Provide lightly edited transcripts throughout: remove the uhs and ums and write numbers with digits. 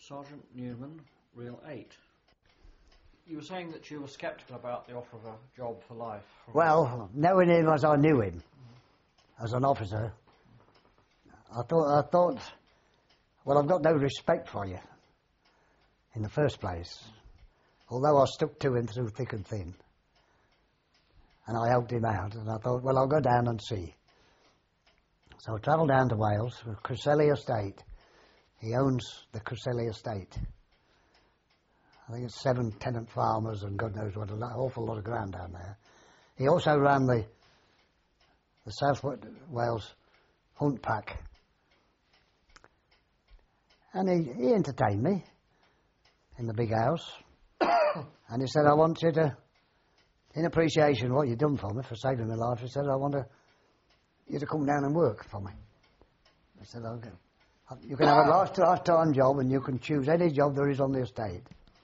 Sergeant Newman, Reel 8. You were saying that you were sceptical about the offer of a job for life. Well, knowing him as I knew him, as an officer, I thought, well, I've got no respect for you, in the first place. Although I stuck to him through thick and thin. And I helped him out, and I thought, well, I'll go down and see. So I travelled down to Wales with Cresselly Estate. He owns the Cresselly Estate. I think it's 7 tenant farmers and God knows what, an awful lot of ground down there. He also ran the South Wales Hunt Pack. And he entertained me in the big house. And he said, I want you to, in appreciation of what you've done for me, for saving my life, he said, I want you to come down and work for me. I said, okay. You can have a lifetime job and you can choose any job there is on the estate.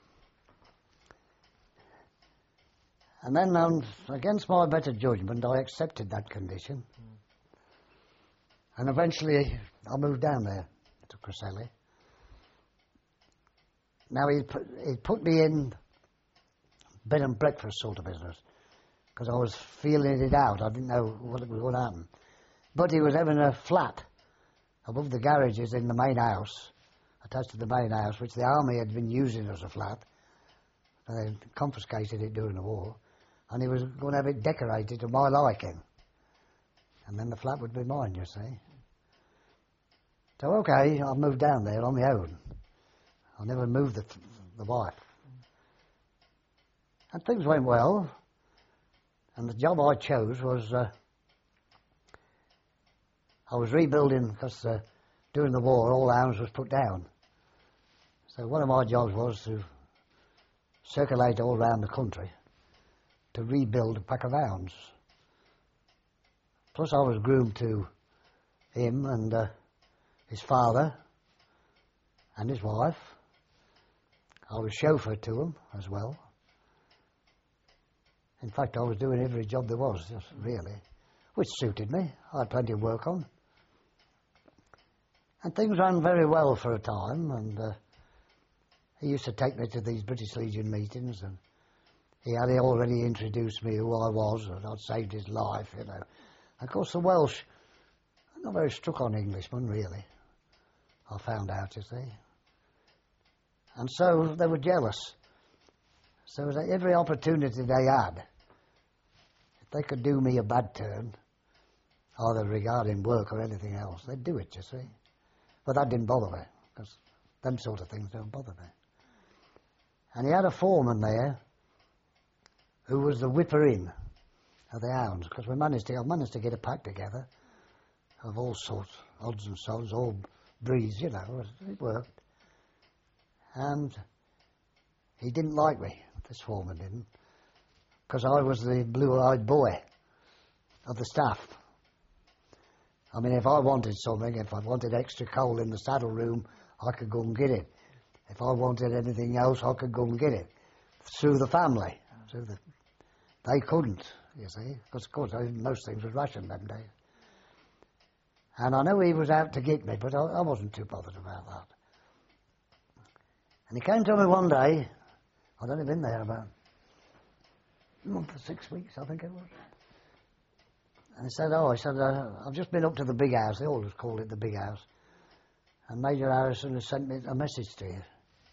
And then, against my better judgment, I accepted that condition. And eventually, I moved down there to Cresselly. Now, he put me in bed and breakfast sort of business, because I was feeling it out. I didn't know what was going to happen. But he was having a flat above the garages in the main house, attached to the main house, which the army had been using as a flat. They confiscated it during the war. And he was going to have it decorated to my liking. And then the flat would be mine, you see. So, okay, I moved down there on my own. I never moved the wife. And things went well. And the job I chose was, I was rebuilding, because during the war all arms was put down. So one of my jobs was to circulate all around the country to rebuild a pack of hounds. Plus I was groomed to him and his father and his wife. I was chauffeur to him as well. In fact, I was doing every job there was, just really, which suited me. I had plenty of work on. And things ran very well for a time, and he used to take me to these British Legion meetings, and he had already introduced me who I was, and I'd saved his life, you know. Of course, the Welsh, I'm not very struck on Englishmen, really. I found out, you see. And so they were jealous. So that every opportunity they had, if they could do me a bad turn, either regarding work or anything else, they'd do it, you see. But that didn't bother me, because them sort of things don't bother me. And he had a foreman there who was the whipper-in of the hounds, because I managed to get a pack together of all sorts, odds and sods, all breeds, you know, it worked. And he didn't like me, this foreman didn't, because I was the blue-eyed boy of the staff. I mean, if I wanted something, if I wanted extra coal in the saddle room, I could go and get it. If I wanted anything else, I could go and get it. Through the family. They couldn't, you see, because of course most things was rationed them days. And I know he was out to get me, but I wasn't too bothered about that. And he came to me one day, I'd only been there about a month or 6 weeks, I think it was. And he said, I've just been up to the big house, they always call it the big house, and Major Harrison has sent me a message to you.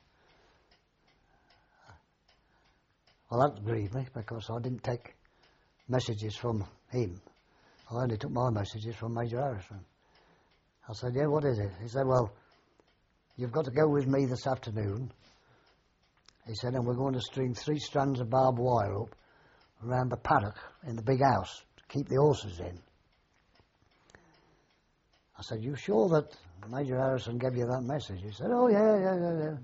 Well, that grieved me, because I didn't take messages from him. I only took my messages from Major Harrison. I said, yeah, what is it? He said, well, you've got to go with me this afternoon. He said, and we're going to string 3 strands of barbed wire up around the paddock in the big house to keep the horses in. I said, you sure that Major Harrison gave you that message? He said, oh, yeah.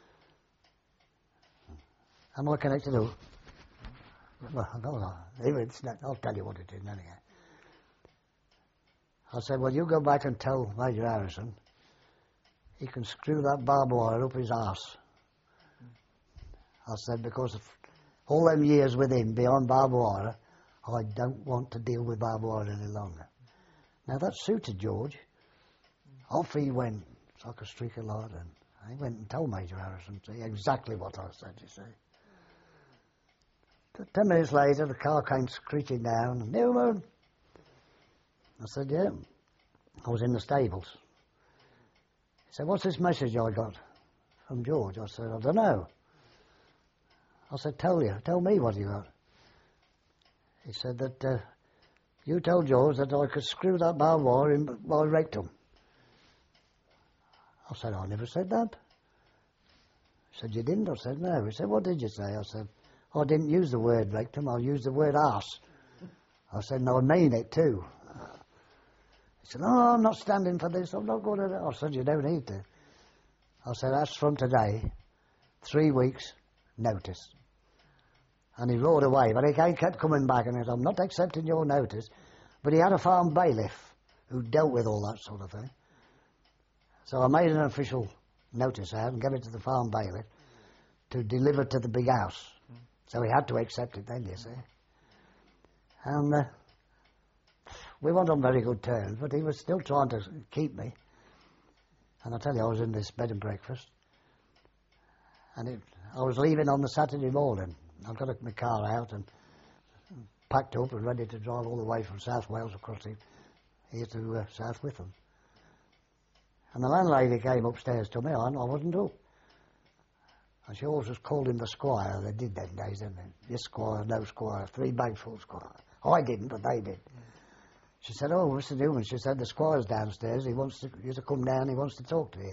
Am I connected up? Well, I'll tell you what it is anyhow. I said, well, you go back and tell Major Harrison he can screw that barbed wire up his arse. I said, because of all them years with him beyond barbed wire, I don't want to deal with barbed wire any longer. Now that suited George. Off he went, like a streak of light, He went and told Major Harrison exactly what I said, you see. 10 minutes later, the car came screeching down. Newman! I said, yeah. I was in the stables. He said, what's this message I got from George? I said, I don't know. I said, tell me what you got. He said that you told George that I could screw that barbed wire in my rectum. I said, I never said that. He said, you didn't? I said, no. He said, what did you say? I said, I didn't use the word rectum, I used the word arse. I said, no, I mean it too. He said, oh, I'm not standing for this, I'm not going to... I said, you don't need to. I said, that's from today, 3 weeks notice. And he rode away, but he kept coming back and he said, I'm not accepting your notice. But he had a farm bailiff who dealt with all that sort of thing. So I made an official notice out and gave it to the farm bailiff to deliver to the big house. So he had to accept it then, you see. And we weren't on very good terms, but he was still trying to keep me. And I tell you, I was in this bed and breakfast. And I was leaving on the Saturday morning. I got my car out and packed up and ready to drive all the way from South Wales across here to South Witham. And the landlady came upstairs to me, and I wasn't up. And she always called him the squire. They did them days, didn't they? This squire, no squire, 3 bagfuls squire. I didn't, but they did. She said, oh, Mr. Newman, she said, the squire's downstairs. He wants you to come down. He wants to talk to you.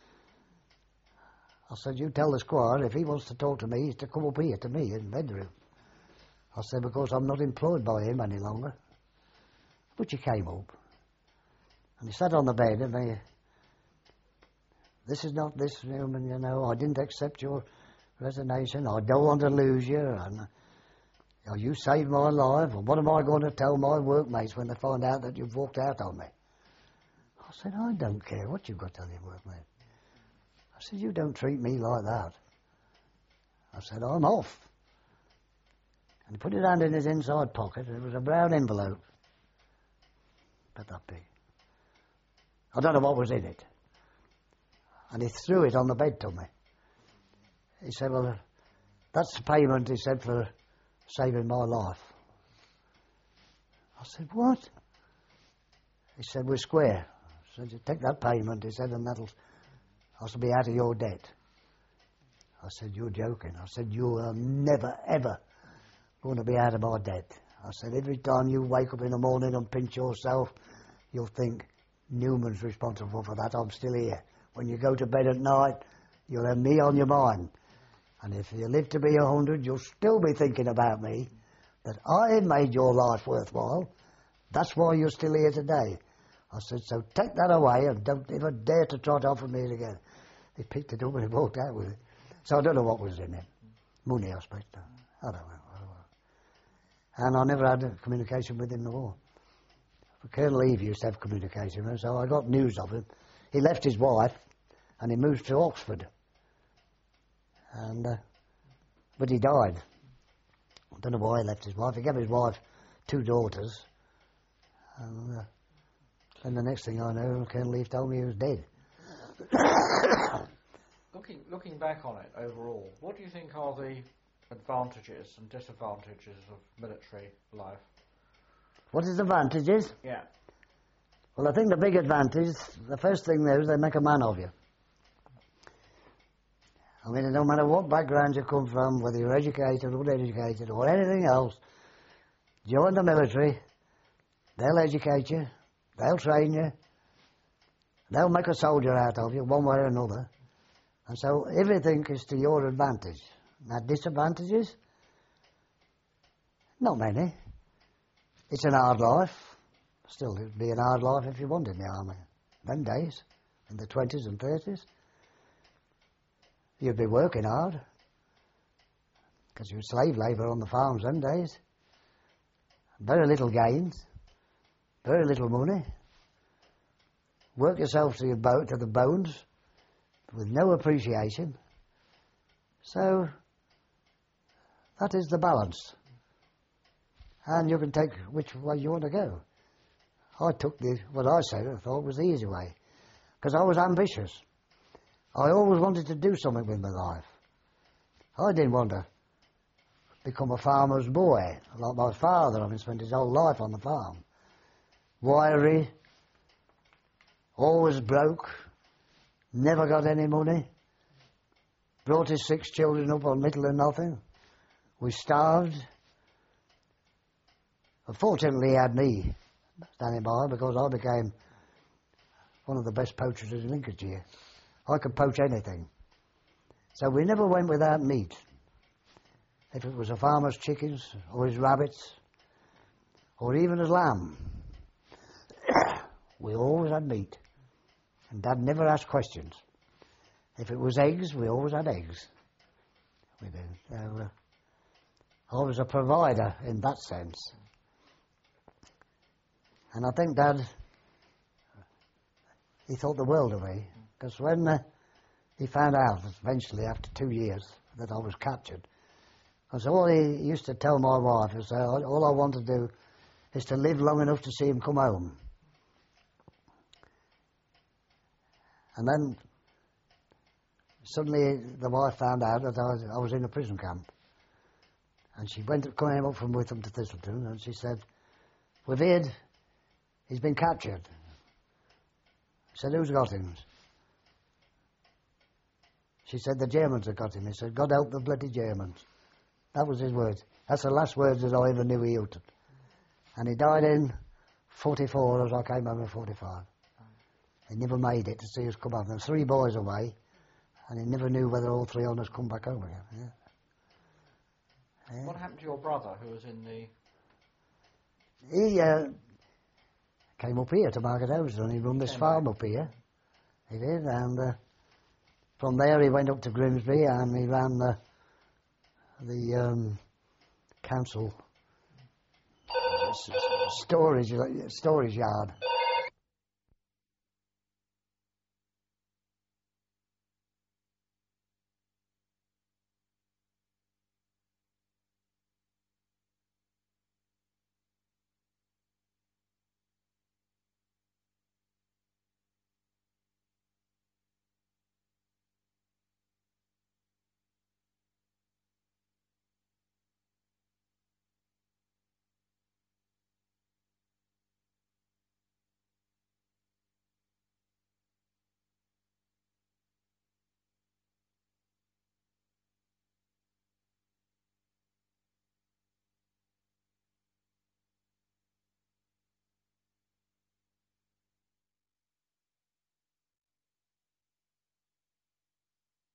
I said, you tell the squire if he wants to talk to me, he's to come up here to me in the bedroom. I said, because I'm not employed by him any longer. But she came up. And he sat on the bed and this is not this, Newman, you know, I didn't accept your resignation. I don't want to lose you. And you saved my life. And what am I going to tell my workmates when they find out that you've walked out on me? I said, I don't care what you've got to tell your workmates. I said, you don't treat me like that. I said, I'm off. And he put his hand in his inside pocket, and it was a brown envelope. About that big. I don't know what was in it. And he threw it on the bed to me. He said, well, that's the payment, he said, for saving my life. I said, what? He said, we're square. I said, you take that payment, he said, and I shall be out of your debt. I said, you're joking. I said, you are never, ever going to be out of my debt. I said, every time you wake up in the morning and pinch yourself, you'll think, Newman's responsible for that, I'm still here. When you go to bed at night, you'll have me on your mind. And if you live to be 100, you'll still be thinking about me, that I made your life worthwhile. That's why you're still here today. I said, so take that away and don't ever dare to try to offer me it again. He picked it up and he walked out with it. So I don't know what was in it. Money, I suppose. I don't know. And I never had communication with him at all. Colonel Eve used to have communication with him, so I got news of him. He left his wife and he moved to Oxford. And but he died. I don't know why he left his wife. He gave his wife 2 daughters. And then the next thing I know, Colonel Eve told me he was dead. Looking back on it overall, what do you think are the advantages and disadvantages of military life? What is the advantages? Yeah. Well, I think the big advantage, the first thing there is they make a man of you. I mean, no matter what background you come from, whether you're educated, uneducated, or anything else, join the military, they'll educate you, they'll train you, they'll make a soldier out of you, one way or another. And so everything is to your advantage. Now, disadvantages? Not many. It's an hard life. Still, it would be an hard life if you wanted in the army. Them days, in the 20s and 30s, you'd be working hard. Because you were slave labour on the farms them days. Very little gains. Very little money. Work yourself to the bones with no appreciation. So, that is the balance. And you can take which way you want to go. I took what I said I thought was the easy way. Because I was ambitious. I always wanted to do something with my life. I didn't want to become a farmer's boy, like my father. I mean, spent his whole life on the farm. Wiry, always broke, never got any money, brought his 6 children up on little and nothing. We starved. Unfortunately, he had me standing by because I became one of the best poachers in Lincolnshire. I could poach anything. So we never went without meat. If it was a farmer's chickens, or his rabbits, or even his lamb, we always had meat. And Dad never asked questions. If it was eggs, we always had eggs. We did. So, I was a provider in that sense. And I think Dad, he thought the world of me. Because when he found out, eventually after 2 years, that I was captured, because all he used to tell my wife is, all I want to do is to live long enough to see him come home. And then suddenly the wife found out that I was in a prison camp. And she came up from Witham to Thistleton, and she said, "We've heard he's been captured." I said, "Who's got him?" She said, "The Germans have got him." He said, "God help the bloody Germans." That was his words. That's the last words that I ever knew he uttered. And he died in 44 as I came home in 45. He never made it to see us come home. There were 3 boys away, and he never knew whether all 3 of us come back home again. Yeah. Yeah. What happened to your brother who was in the... He came up here to Market House and he run this farm up here. He did, and from there he went up to Grimsby and he ran the council storage yard.